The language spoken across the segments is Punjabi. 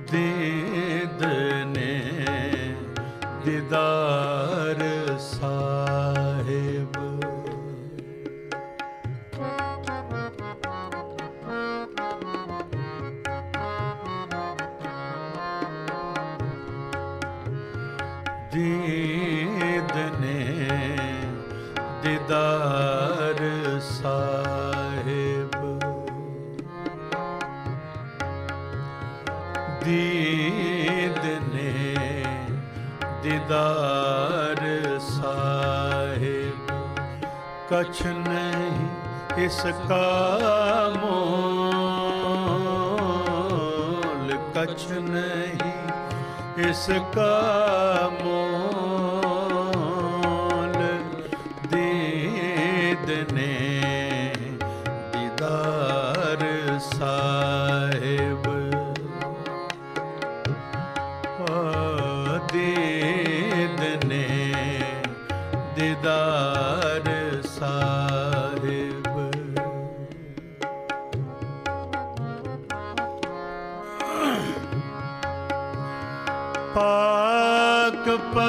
ਦੀਦ ਨੇ ਦੀਦਾਰ ਸਾਹਿਬ। ਦੀਦ ਨੇ ਦੀਦਾਰ ਸਾਹਿਬ। ਦੀਦ ਨੇ ਦੀਦਾਰ ਸਾਹਿਬ। ਕਛ ਨਹੀਂ ਇਸਕਾ ਮੋਲ, ਕਛ ਨਹੀਂ ਇਸਕਾ ਮੋਲ। ਦੀਦ ਨੇ ਦੀਦਾਰ ਸਾਹਿਬ। ਦੀਦ ਨੇ ਦੀਦਾਰ ਸਾਹਿਬ। ਪਾਕ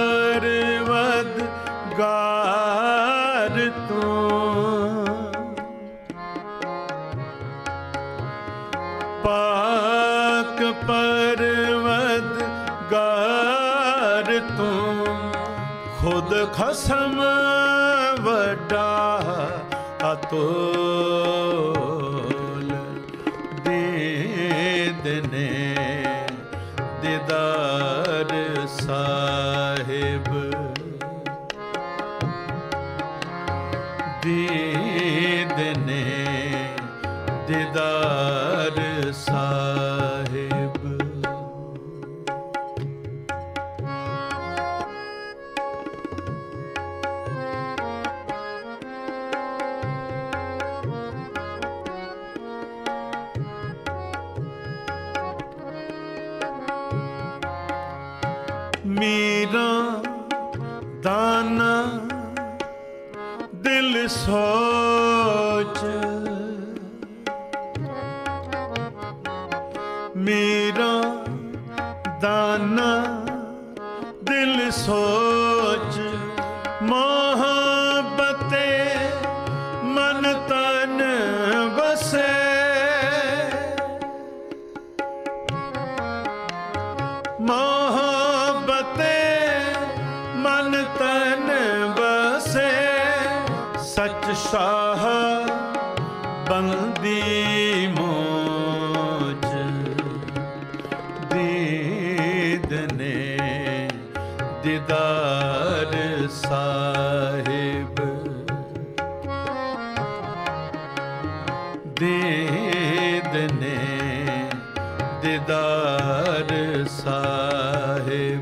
ਪਰਵਦਗਾਰ ਤੂੰ, ਪਾਕ ਪਰਵਦਗਾਰ ਤੂੰ। ਖੁਦ ਖਸਮ ਵੱਡਾ ਅਤੁਲ। ਦੀਦ ਨੇ ਦੀਦਾਰ ਸਾਹਿਬ। ਦੀਦ ਨੇ ਦੀਦਾਰ ਸਾਹਿਬ। ਮੀਰਾ ਦਾਨਾ ਦਿਲ ਸੋਚ। ਮੀਰਾ ਦਾਨਾ ਦਿਲ ਸੋਚ। ਮੁਹੱਬਤੇ ਮਨ ਤਨ ਵਸੇ। ਮਨ ਤਨ ਬਸੇ। ਸਚ ਸ਼ਾਹ ਬੰਦੀ ਮੋਚ। ਦੀਦ ਨੇ ਦੀਦਾਰ ਸਾਹਿਬ। ਦੀਦ ਨੇ ਦੀਦਾਰ ਸਾਹਿਬ।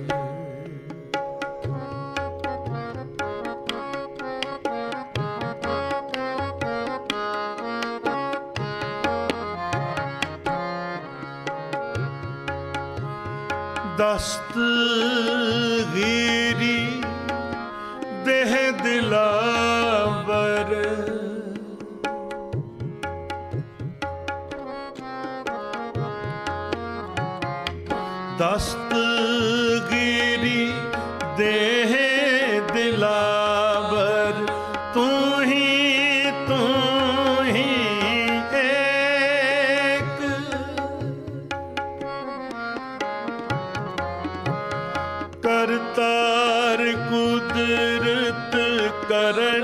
ਦਸਤਗੀਰੀ ਦੇਹ ਦਿਲਾਵਰ। ਦਸਤਗੀਰੀ ਦੇਹ ਦਿਲਾਵਰ। ਤੂੰ ਹੀ ਏਕ। ਕਰਤਾਰ ਕੁਦਰਤ ਕਰਨ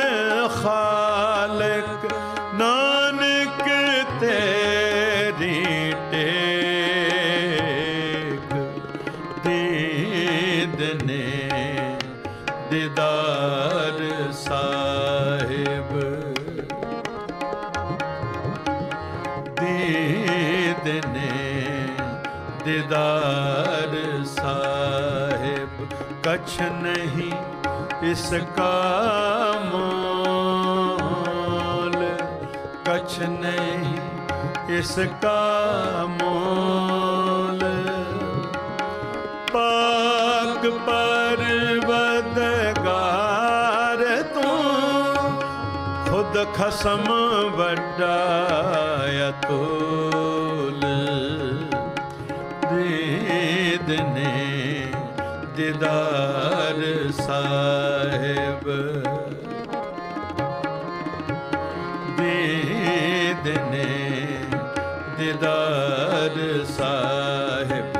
ਖਾਲਕ। ਨਾਨਕ ਤੇਰੀ ਟੇਕ। ਦੀਦ ਨੇ ਦੀਦਾਰ ਸਾਹਿਬ। ਦੀਦ ਨੇ ਦੀਦਾਰ ਸਾਹਿਬ। ਕਛ ਨਹੀਂ ਇਸਕਾ ਮੋਲ, ਕਛ ਨਹੀਂ ਇਸਕਾ ਮੋਲ। ਪਾਕ ਪਰਵਦਗਾਰ ਤੂੰ। ਖੁਦ ਖਸਮ ਵੱਡਾ ਅਤੁਲ। ਨੇ ਦੀਦਾਰ ਸਾਹਿਬ, ਦੀਦ ਨੇ ਦੀਦਾਰ ਸਾਹਿਬ।